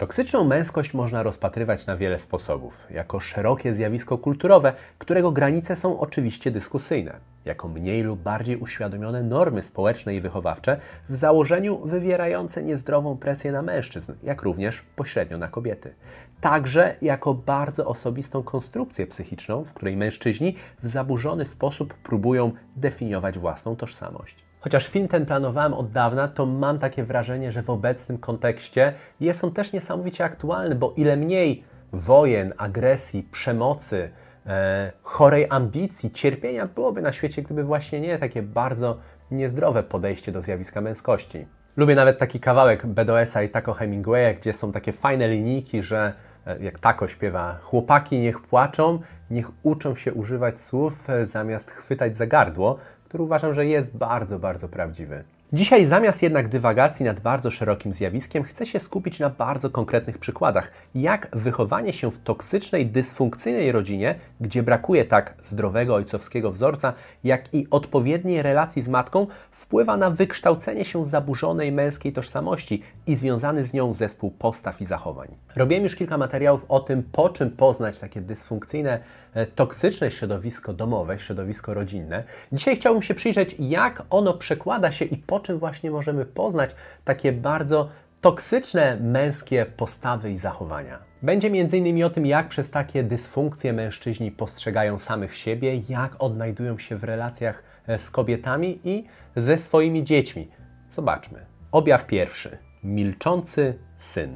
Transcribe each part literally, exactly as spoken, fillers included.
Toksyczną męskość można rozpatrywać na wiele sposobów. Jako szerokie zjawisko kulturowe, którego granice są oczywiście dyskusyjne. Jako mniej lub bardziej uświadomione normy społeczne i wychowawcze, w założeniu wywierające niezdrową presję na mężczyzn, jak również pośrednio na kobiety. Także jako bardzo osobistą konstrukcję psychiczną, w której mężczyźni w zaburzony sposób próbują definiować własną tożsamość. Chociaż film ten planowałem od dawna, to mam takie wrażenie, że w obecnym kontekście jest on też niesamowicie aktualny, bo ile mniej wojen, agresji, przemocy, e, chorej ambicji, cierpienia byłoby na świecie, gdyby właśnie nie takie bardzo niezdrowe podejście do zjawiska męskości. Lubię nawet taki kawałek B D S a i Taco Hemingwaya, gdzie są takie fajne linijki, że e, jak Taco śpiewa: chłopaki niech płaczą, niech uczą się używać słów e, zamiast chwytać za gardło, który uważam, że jest bardzo, bardzo prawdziwy. Dzisiaj zamiast jednak dywagacji nad bardzo szerokim zjawiskiem chcę się skupić na bardzo konkretnych przykładach, jak wychowanie się w toksycznej, dysfunkcyjnej rodzinie, gdzie brakuje tak zdrowego ojcowskiego wzorca, jak i odpowiedniej relacji z matką, wpływa na wykształcenie się zaburzonej męskiej tożsamości i związany z nią zespół postaw i zachowań. Robiłem już kilka materiałów o tym, po czym poznać takie dysfunkcyjne, toksyczne środowisko domowe, środowisko rodzinne. Dzisiaj chciałbym się przyjrzeć, jak ono przekłada się i po czym właśnie możemy poznać takie bardzo toksyczne męskie postawy i zachowania. Będzie między innymi o tym, jak przez takie dysfunkcje mężczyźni postrzegają samych siebie, jak odnajdują się w relacjach z kobietami i ze swoimi dziećmi. Zobaczmy. Objaw pierwszy. Milczący syn.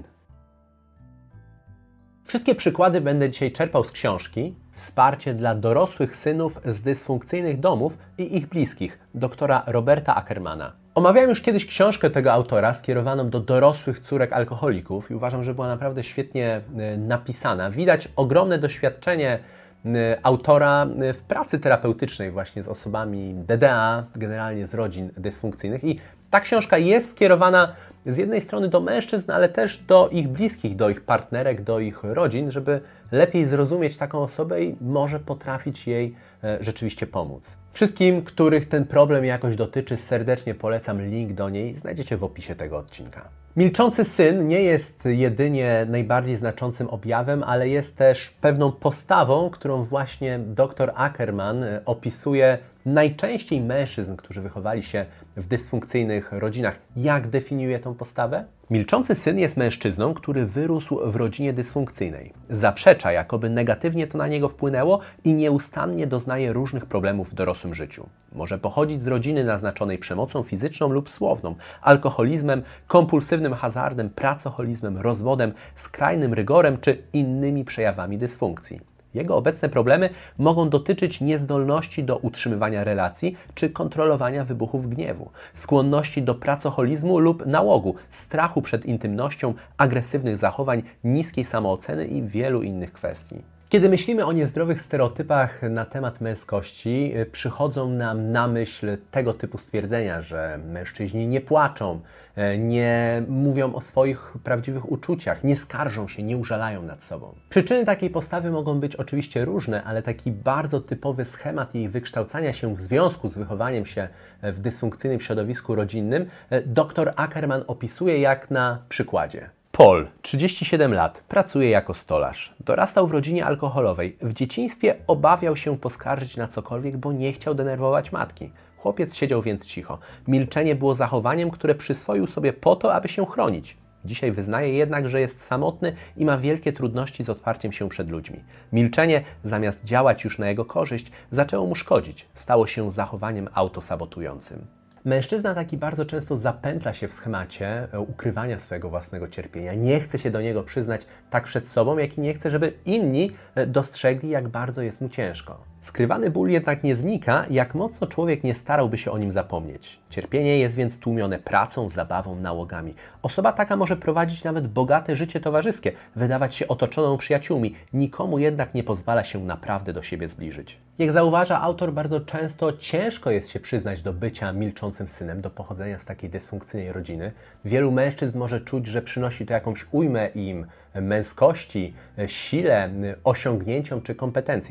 Wszystkie przykłady będę dzisiaj czerpał z książki Wsparcie dla dorosłych synów z dysfunkcyjnych domów i ich bliskich, doktora Roberta Ackermana. Omawiałem już kiedyś książkę tego autora skierowaną do dorosłych córek alkoholików i uważam, że była naprawdę świetnie napisana. Widać ogromne doświadczenie autora w pracy terapeutycznej właśnie z osobami D D A, generalnie z rodzin dysfunkcyjnych, i ta książka jest skierowana z jednej strony do mężczyzn, ale też do ich bliskich, do ich partnerek, do ich rodzin, żeby lepiej zrozumieć taką osobę i może potrafić jej e, rzeczywiście pomóc. Wszystkim, których ten problem jakoś dotyczy, serdecznie polecam, link do niej znajdziecie w opisie tego odcinka. Milczący syn nie jest jedynie najbardziej znaczącym objawem, ale jest też pewną postawą, którą właśnie dr Ackerman opisuje najczęściej mężczyzn, którzy wychowali się w dysfunkcyjnych rodzinach. Jak definiuje tą postawę? Milczący syn jest mężczyzną, który wyrósł w rodzinie dysfunkcyjnej. Zaprzecza, jakoby negatywnie to na niego wpłynęło i nieustannie doznaje różnych problemów w dorosłym życiu. Może pochodzić z rodziny naznaczonej przemocą fizyczną lub słowną, alkoholizmem, kompulsywnym hazardem, pracoholizmem, rozwodem, skrajnym rygorem czy innymi przejawami dysfunkcji. Jego obecne problemy mogą dotyczyć niezdolności do utrzymywania relacji czy kontrolowania wybuchów gniewu, skłonności do pracoholizmu lub nałogu, strachu przed intymnością, agresywnych zachowań, niskiej samooceny i wielu innych kwestii. Kiedy myślimy o niezdrowych stereotypach na temat męskości, przychodzą nam na myśl tego typu stwierdzenia, że mężczyźni nie płaczą, nie mówią o swoich prawdziwych uczuciach, nie skarżą się, nie użalają nad sobą. Przyczyny takiej postawy mogą być oczywiście różne, ale taki bardzo typowy schemat jej wykształcania się w związku z wychowaniem się w dysfunkcyjnym środowisku rodzinnym dr Ackerman opisuje jak na przykładzie. Paul, trzydzieści siedem lat, pracuje jako stolarz. Dorastał w rodzinie alkoholowej. W dzieciństwie obawiał się poskarżyć na cokolwiek, bo nie chciał denerwować matki. Chłopiec siedział więc cicho. Milczenie było zachowaniem, które przyswoił sobie po to, aby się chronić. Dzisiaj wyznaje jednak, że jest samotny i ma wielkie trudności z otwarciem się przed ludźmi. Milczenie, zamiast działać już na jego korzyść, zaczęło mu szkodzić. Stało się zachowaniem autosabotującym. Mężczyzna taki bardzo często zapętla się w schemacie ukrywania swojego własnego cierpienia. Nie chce się do niego przyznać tak przed sobą, jak i nie chce, żeby inni dostrzegli, jak bardzo jest mu ciężko. Skrywany ból jednak nie znika, jak mocno człowiek nie starałby się o nim zapomnieć. Cierpienie jest więc tłumione pracą, zabawą, nałogami. Osoba taka może prowadzić nawet bogate życie towarzyskie, wydawać się otoczoną przyjaciółmi, nikomu jednak nie pozwala się naprawdę do siebie zbliżyć. Jak zauważa autor, bardzo często ciężko jest się przyznać do bycia milczącym synem, do pochodzenia z takiej dysfunkcyjnej rodziny. Wielu mężczyzn może czuć, że przynosi to jakąś ujmę im męskości, sile, osiągnięciom czy kompetencjom.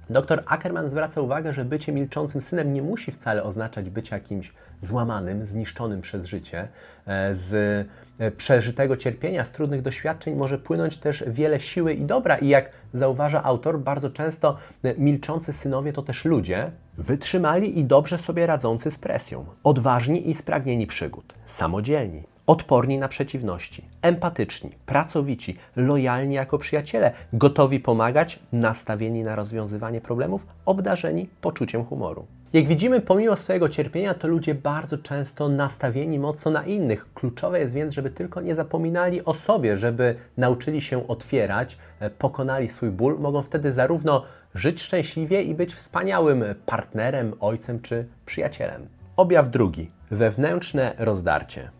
Doktor Ackerman zwraca uwagę, że bycie milczącym synem nie musi wcale oznaczać bycia jakimś złamanym, zniszczonym przez życie. Z przeżytego cierpienia, z trudnych doświadczeń może płynąć też wiele siły i dobra i jak zauważa autor, bardzo często milczący synowie to też ludzie wytrzymali i dobrze sobie radzący z presją, odważni i spragnieni przygód, samodzielni, odporni na przeciwności, empatyczni, pracowici, lojalni jako przyjaciele, gotowi pomagać, nastawieni na rozwiązywanie problemów, obdarzeni poczuciem humoru. Jak widzimy, pomimo swojego cierpienia, to ludzie bardzo często nastawieni mocno na innych. Kluczowe jest więc, żeby tylko nie zapominali o sobie, żeby nauczyli się otwierać, pokonali swój ból. Mogą wtedy zarówno żyć szczęśliwie i być wspaniałym partnerem, ojcem czy przyjacielem. Objaw drugi. Wewnętrzne rozdarcie.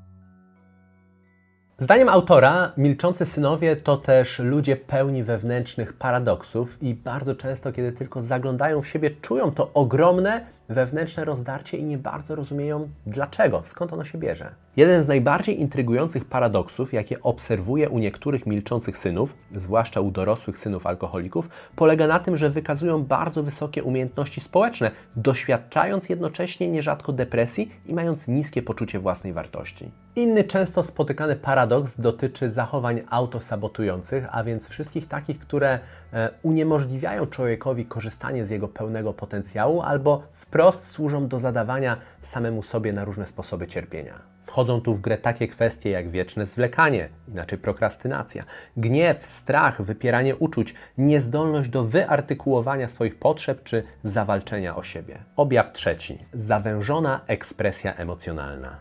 Zdaniem autora, milczący synowie to też ludzie pełni wewnętrznych paradoksów i bardzo często, kiedy tylko zaglądają w siebie, czują to ogromne wewnętrzne rozdarcie i nie bardzo rozumieją dlaczego, skąd ono się bierze. Jeden z najbardziej intrygujących paradoksów, jakie obserwuję u niektórych milczących synów, zwłaszcza u dorosłych synów alkoholików, polega na tym, że wykazują bardzo wysokie umiejętności społeczne, doświadczając jednocześnie nierzadko depresji i mając niskie poczucie własnej wartości. Inny często spotykany paradoks dotyczy zachowań autosabotujących, a więc wszystkich takich, które uniemożliwiają człowiekowi korzystanie z jego pełnego potencjału albo wprost służą do zadawania samemu sobie na różne sposoby cierpienia. Wchodzą tu w grę takie kwestie jak wieczne zwlekanie, inaczej prokrastynacja, gniew, strach, wypieranie uczuć, niezdolność do wyartykułowania swoich potrzeb czy zawalczenia o siebie. Objaw trzeci. Zawężona ekspresja emocjonalna.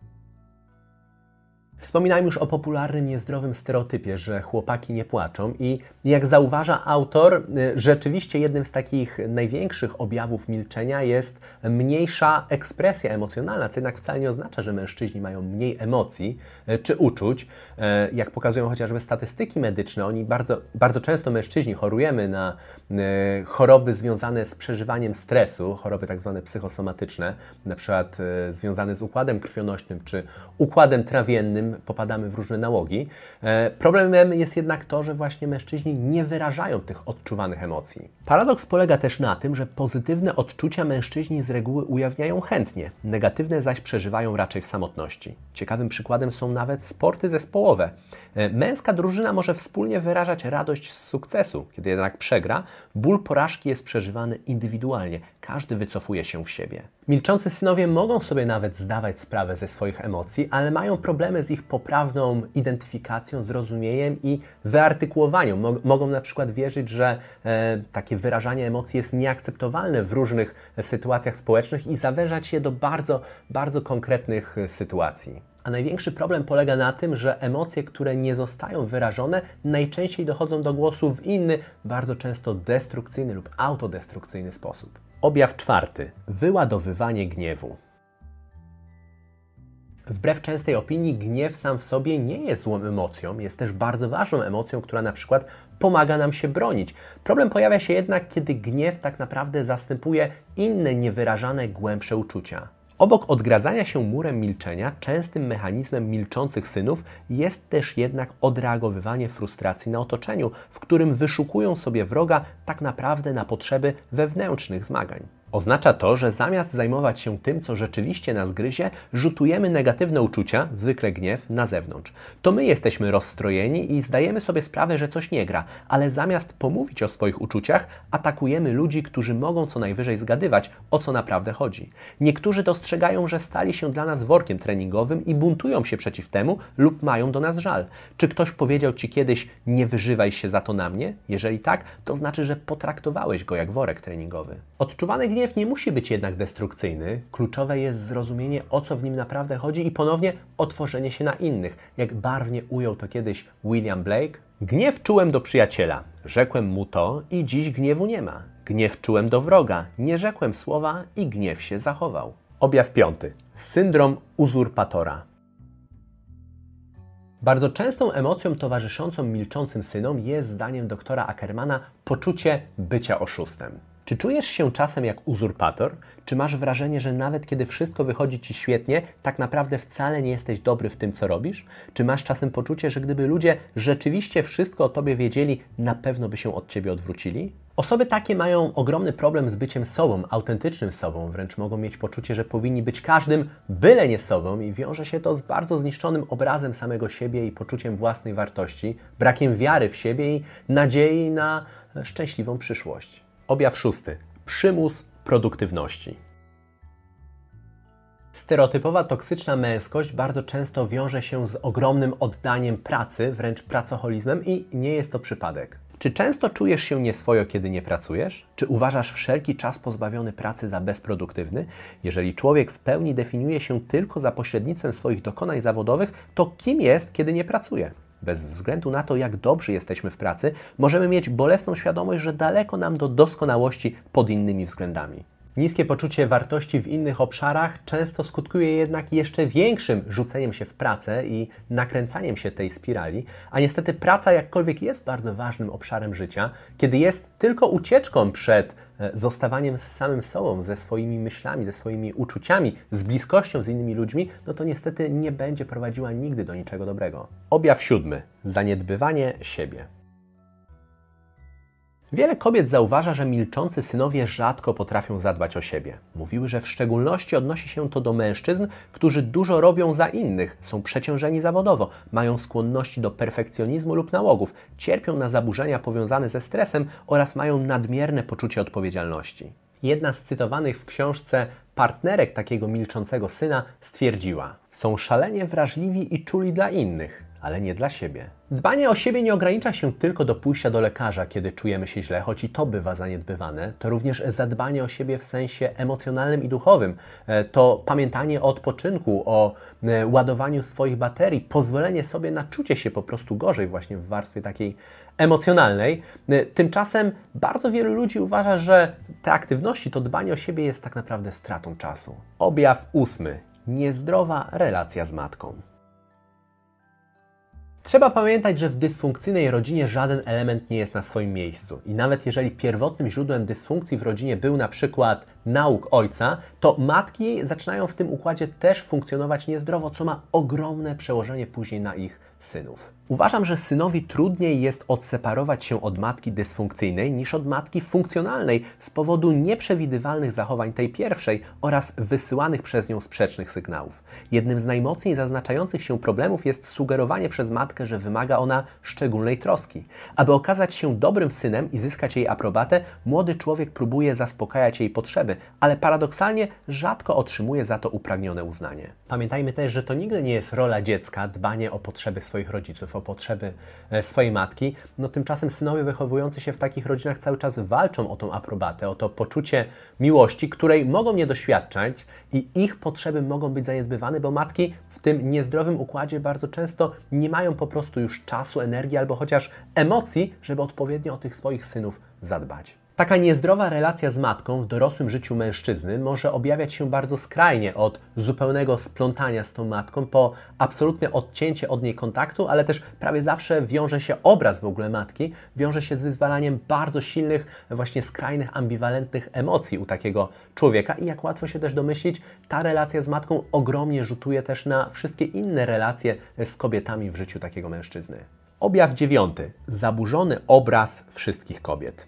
Wspominałem już o popularnym, niezdrowym stereotypie, że chłopaki nie płaczą i jak zauważa autor, rzeczywiście jednym z takich największych objawów milczenia jest mniejsza ekspresja emocjonalna, co jednak wcale nie oznacza, że mężczyźni mają mniej emocji czy uczuć. Jak pokazują chociażby statystyki medyczne, oni bardzo, bardzo często mężczyźni chorujemy na choroby związane z przeżywaniem stresu, choroby tak zwane psychosomatyczne, na przykład związane z układem krwionośnym czy układem trawiennym, popadamy w różne nałogi. Problemem jest jednak to, że właśnie mężczyźni nie wyrażają tych odczuwanych emocji. Paradoks polega też na tym, że pozytywne odczucia mężczyźni z reguły ujawniają chętnie, negatywne zaś przeżywają raczej w samotności. Ciekawym przykładem są nawet sporty zespołowe. Męska drużyna może wspólnie wyrażać radość z sukcesu, kiedy jednak przegra, ból porażki jest przeżywany indywidualnie, każdy wycofuje się w siebie. Milczący synowie mogą sobie nawet zdawać sprawę ze swoich emocji, ale mają problemy z ich poprawną identyfikacją, zrozumieniem i wyartykułowaniem. Mogą na przykład wierzyć, że e, takie wyrażanie emocji jest nieakceptowalne w różnych sytuacjach społecznych i zawężać je do bardzo, bardzo konkretnych sytuacji. A największy problem polega na tym, że emocje, które nie zostają wyrażone, najczęściej dochodzą do głosu w inny, bardzo często destrukcyjny lub autodestrukcyjny sposób. Objaw czwarty. Wyładowywanie gniewu. Wbrew częstej opinii, gniew sam w sobie nie jest złą emocją, jest też bardzo ważną emocją, która na przykład pomaga nam się bronić. Problem pojawia się jednak, kiedy gniew tak naprawdę zastępuje inne niewyrażane, głębsze uczucia. Obok odgradzania się murem milczenia, częstym mechanizmem milczących synów jest też jednak odreagowywanie frustracji na otoczeniu, w którym wyszukują sobie wroga tak naprawdę na potrzeby wewnętrznych zmagań. Oznacza to, że zamiast zajmować się tym, co rzeczywiście nas gryzie, rzutujemy negatywne uczucia, zwykle gniew, na zewnątrz. To my jesteśmy rozstrojeni i zdajemy sobie sprawę, że coś nie gra, ale zamiast pomówić o swoich uczuciach, atakujemy ludzi, którzy mogą co najwyżej zgadywać, o co naprawdę chodzi. Niektórzy dostrzegają, że stali się dla nas workiem treningowym i buntują się przeciw temu lub mają do nas żal. Czy ktoś powiedział Ci kiedyś, nie wyżywaj się za to na mnie? Jeżeli tak, to znaczy, że potraktowałeś go jak worek treningowy. Odczuwany gniew nie musi być jednak destrukcyjny. Kluczowe jest zrozumienie, o co w nim naprawdę chodzi i ponownie otworzenie się na innych. Jak barwnie ujął to kiedyś William Blake. Gniew czułem do przyjaciela, rzekłem mu to i dziś gniewu nie ma. Gniew czułem do wroga, nie rzekłem słowa i gniew się zachował. Objaw piąty. Syndrom uzurpatora. Bardzo częstą emocją towarzyszącą milczącym synom jest, zdaniem doktora Ackermana, poczucie bycia oszustem. Czy czujesz się czasem jak uzurpator? Czy masz wrażenie, że nawet kiedy wszystko wychodzi Ci świetnie, tak naprawdę wcale nie jesteś dobry w tym, co robisz? Czy masz czasem poczucie, że gdyby ludzie rzeczywiście wszystko o Tobie wiedzieli, na pewno by się od Ciebie odwrócili? Osoby takie mają ogromny problem z byciem sobą, autentycznym sobą, wręcz mogą mieć poczucie, że powinni być każdym, byle nie sobą i wiąże się to z bardzo zniszczonym obrazem samego siebie i poczuciem własnej wartości, brakiem wiary w siebie i nadziei na szczęśliwą przyszłość. Objaw szósty. Przymus produktywności. Stereotypowa toksyczna męskość bardzo często wiąże się z ogromnym oddaniem pracy, wręcz pracoholizmem i nie jest to przypadek. Czy często czujesz się nieswojo, kiedy nie pracujesz? Czy uważasz wszelki czas pozbawiony pracy za bezproduktywny? Jeżeli człowiek w pełni definiuje się tylko za pośrednictwem swoich dokonań zawodowych, to kim jest, kiedy nie pracuje? Bez względu na to, jak dobrzy jesteśmy w pracy, możemy mieć bolesną świadomość, że daleko nam do doskonałości pod innymi względami. Niskie poczucie wartości w innych obszarach często skutkuje jednak jeszcze większym rzuceniem się w pracę i nakręcaniem się tej spirali, a niestety praca jakkolwiek jest bardzo ważnym obszarem życia, kiedy jest tylko ucieczką przed zostawaniem z samym sobą, ze swoimi myślami, ze swoimi uczuciami, z bliskością z innymi ludźmi, no to niestety nie będzie prowadziła nigdy do niczego dobrego. Objaw siódmy. Zaniedbywanie siebie. Wiele kobiet zauważa, że milczący synowie rzadko potrafią zadbać o siebie. Mówiły, że w szczególności odnosi się to do mężczyzn, którzy dużo robią za innych, są przeciążeni zawodowo, mają skłonności do perfekcjonizmu lub nałogów, cierpią na zaburzenia powiązane ze stresem oraz mają nadmierne poczucie odpowiedzialności. Jedna z cytowanych w książce partnerek takiego milczącego syna stwierdziła: są szalenie wrażliwi i czuli dla innych, ale nie dla siebie. Dbanie o siebie nie ogranicza się tylko do pójścia do lekarza, kiedy czujemy się źle, choć i to bywa zaniedbywane. To również zadbanie o siebie w sensie emocjonalnym i duchowym. To pamiętanie o odpoczynku, o ładowaniu swoich baterii, pozwolenie sobie na czucie się po prostu gorzej właśnie w warstwie takiej emocjonalnej. Tymczasem bardzo wielu ludzi uważa, że te aktywności, to dbanie o siebie jest tak naprawdę stratą czasu. Objaw ósmy. Niezdrowa relacja z matką. Trzeba pamiętać, że w dysfunkcyjnej rodzinie żaden element nie jest na swoim miejscu. I nawet jeżeli pierwotnym źródłem dysfunkcji w rodzinie był na przykład nauk ojca, to matki zaczynają w tym układzie też funkcjonować niezdrowo, co ma ogromne przełożenie później na ich synów. Uważam, że synowi trudniej jest odseparować się od matki dysfunkcyjnej niż od matki funkcjonalnej z powodu nieprzewidywalnych zachowań tej pierwszej oraz wysyłanych przez nią sprzecznych sygnałów. Jednym z najmocniej zaznaczających się problemów jest sugerowanie przez matkę, że wymaga ona szczególnej troski. Aby okazać się dobrym synem i zyskać jej aprobatę, młody człowiek próbuje zaspokajać jej potrzeby, ale paradoksalnie rzadko otrzymuje za to upragnione uznanie. Pamiętajmy też, że to nigdy nie jest rola dziecka dbanie o potrzeby swoich rodziców, o potrzeby swojej matki. No tymczasem synowie wychowujący się w takich rodzinach cały czas walczą o tą aprobatę, o to poczucie miłości, której mogą nie doświadczać i ich potrzeby mogą być zaniedbywane, bo matki w tym niezdrowym układzie bardzo często nie mają po prostu już czasu, energii albo chociaż emocji, żeby odpowiednio o tych swoich synów zadbać. Taka niezdrowa relacja z matką w dorosłym życiu mężczyzny może objawiać się bardzo skrajnie, od zupełnego splątania z tą matką po absolutne odcięcie od niej kontaktu, ale też prawie zawsze wiąże się obraz w ogóle matki, wiąże się z wyzwalaniem bardzo silnych, właśnie skrajnych, ambiwalentnych emocji u takiego człowieka i jak łatwo się też domyślić, ta relacja z matką ogromnie rzutuje też na wszystkie inne relacje z kobietami w życiu takiego mężczyzny. Objaw dziewiąty. Zaburzony obraz wszystkich kobiet.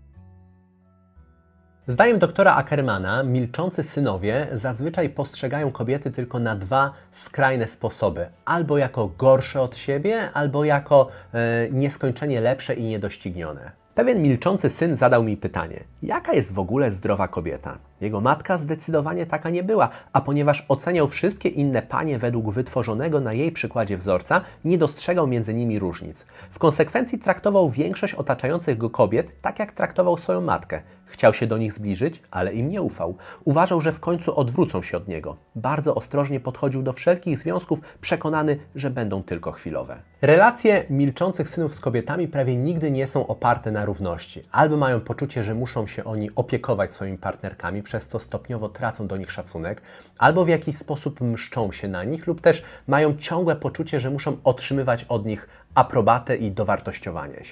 Zdaniem doktora Ackermana milczący synowie zazwyczaj postrzegają kobiety tylko na dwa skrajne sposoby. Albo jako gorsze od siebie, albo jako e, nieskończenie lepsze i niedoścignione. Pewien milczący syn zadał mi pytanie: jaka jest w ogóle zdrowa kobieta? Jego matka zdecydowanie taka nie była, a ponieważ oceniał wszystkie inne panie według wytworzonego na jej przykładzie wzorca, nie dostrzegał między nimi różnic. W konsekwencji traktował większość otaczających go kobiet tak, jak traktował swoją matkę. Chciał się do nich zbliżyć, ale im nie ufał. Uważał, że w końcu odwrócą się od niego. Bardzo ostrożnie podchodził do wszelkich związków, przekonany, że będą tylko chwilowe. Relacje milczących synów z kobietami prawie nigdy nie są oparte na równości. Albo mają poczucie, że muszą się oni opiekować swoimi partnerkami, przez co stopniowo tracą do nich szacunek, albo w jakiś sposób mszczą się na nich, lub też mają ciągłe poczucie, że muszą otrzymywać od nich aprobatę i dowartościowanie się.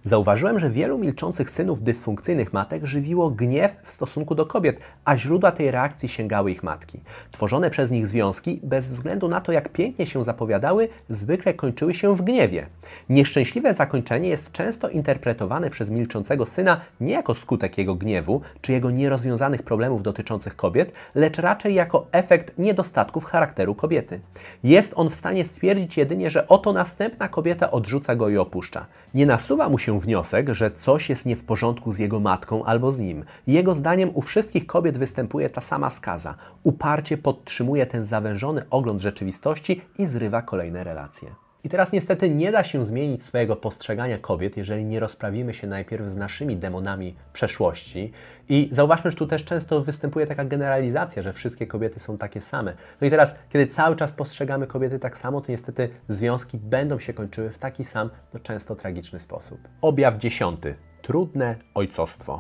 Zauważyłem, że wielu milczących synów dysfunkcyjnych matek żywiło gniew w stosunku do kobiet, a źródła tej reakcji sięgały ich matki. Tworzone przez nich związki, bez względu na to, jak pięknie się zapowiadały, zwykle kończyły się w gniewie. Nieszczęśliwe zakończenie jest często interpretowane przez milczącego syna nie jako skutek jego gniewu czy jego nierozwiązanych problemów dotyczących kobiet, lecz raczej jako efekt niedostatków charakteru kobiety. Jest on w stanie stwierdzić jedynie, że oto następna kobieta odrzuca go i opuszcza. Nie nasuwa mu się wniosek, że coś jest nie w porządku z jego matką albo z nim. Jego zdaniem u wszystkich kobiet występuje ta sama skaza. Uparcie podtrzymuje ten zawężony ogląd rzeczywistości i zrywa kolejne relacje. I teraz niestety nie da się zmienić swojego postrzegania kobiet, jeżeli nie rozprawimy się najpierw z naszymi demonami przeszłości. I zauważmy, że tu też często występuje taka generalizacja, że wszystkie kobiety są takie same. No i teraz, kiedy cały czas postrzegamy kobiety tak samo, to niestety związki będą się kończyły w taki sam, no często tragiczny sposób. Objaw dziesiąty. Trudne ojcostwo.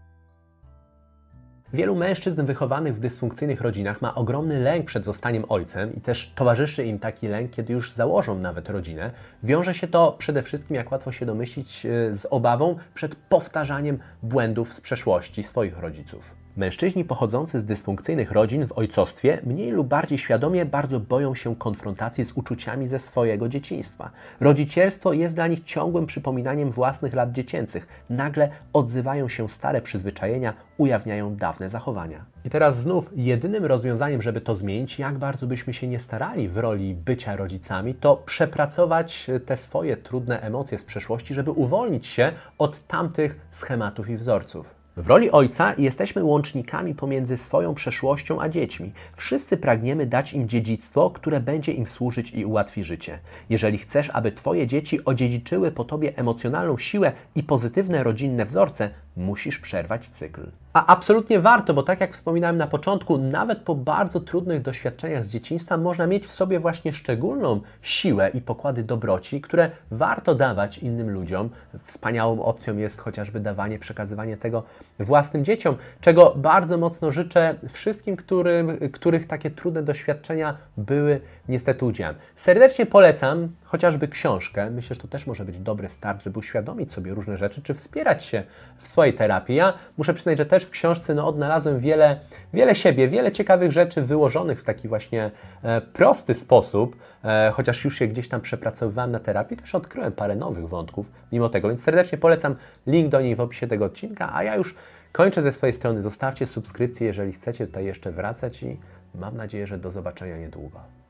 Wielu mężczyzn wychowanych w dysfunkcyjnych rodzinach ma ogromny lęk przed zostaniem ojcem i też towarzyszy im taki lęk, kiedy już założą nawet rodzinę. Wiąże się to przede wszystkim, jak łatwo się domyślić, z obawą przed powtarzaniem błędów z przeszłości swoich rodziców. Mężczyźni pochodzący z dysfunkcyjnych rodzin w ojcostwie mniej lub bardziej świadomie bardzo boją się konfrontacji z uczuciami ze swojego dzieciństwa. Rodzicielstwo jest dla nich ciągłym przypominaniem własnych lat dziecięcych. Nagle odzywają się stare przyzwyczajenia, ujawniają dawne zachowania. I teraz znów jedynym rozwiązaniem, żeby to zmienić, jak bardzo byśmy się nie starali w roli bycia rodzicami, to przepracować te swoje trudne emocje z przeszłości, żeby uwolnić się od tamtych schematów i wzorców. W roli ojca jesteśmy łącznikami pomiędzy swoją przeszłością a dziećmi. Wszyscy pragniemy dać im dziedzictwo, które będzie im służyć i ułatwi życie. Jeżeli chcesz, aby Twoje dzieci odziedziczyły po Tobie emocjonalną siłę i pozytywne rodzinne wzorce, musisz przerwać cykl. A absolutnie warto, bo tak jak wspominałem na początku, nawet po bardzo trudnych doświadczeniach z dzieciństwa można mieć w sobie właśnie szczególną siłę i pokłady dobroci, które warto dawać innym ludziom. Wspaniałą opcją jest chociażby dawanie, przekazywanie tego własnym dzieciom, czego bardzo mocno życzę wszystkim, którym, których takie trudne doświadczenia były niestety udziałem. Serdecznie polecam chociażby książkę. Myślę, że to też może być dobry start, żeby uświadomić sobie różne rzeczy, czy wspierać się w swojej terapii. Ja muszę przyznać, że też w książce no, odnalazłem wiele, wiele siebie, wiele ciekawych rzeczy wyłożonych w taki właśnie e, prosty sposób, e, chociaż już je gdzieś tam przepracowywałem na terapii, też odkryłem parę nowych wątków mimo tego, więc serdecznie polecam, link do niej w opisie tego odcinka, a ja już kończę ze swojej strony. Zostawcie subskrypcję, jeżeli chcecie tutaj jeszcze wracać i mam nadzieję, że do zobaczenia niedługo.